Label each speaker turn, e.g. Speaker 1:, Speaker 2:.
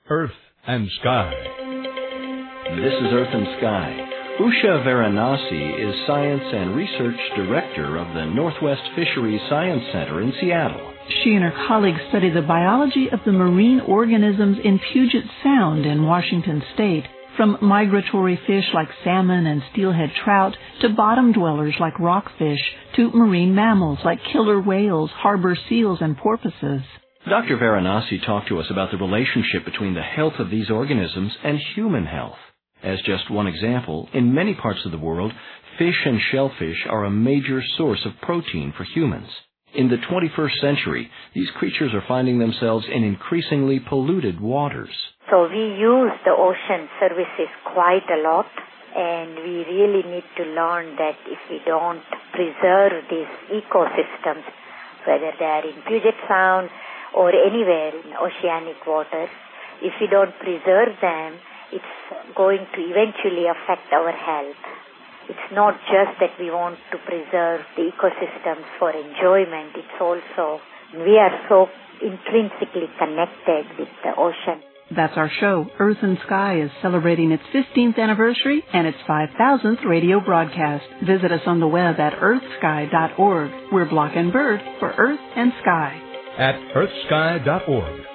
Speaker 1: Earth and Sky.
Speaker 2: This is Earth and Sky. Usha Varanasi is Science and Research Director of the Northwest Fisheries Science Center in Seattle.
Speaker 3: She and her colleagues study the biology of the marine organisms in Puget Sound in Washington state, from migratory fish like salmon and steelhead trout to bottom dwellers like rockfish to marine mammals like killer whales, harbor seals, and porpoises.
Speaker 2: Dr. Varanasi talked to us about the relationship between the health of these organisms and human health. As just one example, in many parts of the world, fish and shellfish are a major source of protein for humans. In the 21st century, these creatures are finding themselves in increasingly polluted waters.
Speaker 4: So we use the ocean services quite a lot, and we really need to learn that if we don't preserve these ecosystems, whether they are in Puget Sound or anywhere in oceanic waters, if we don't preserve them, it's going to eventually affect our health. It's not just that we want to preserve the ecosystems for enjoyment, it's also, we are so intrinsically connected with the ocean.
Speaker 3: That's our show. Earth and Sky is celebrating its 15th anniversary and its 5,000th radio broadcast. Visit us on the web at earthsky.org. We're Block and Bird for Earth and Sky.
Speaker 1: At earthsky.org.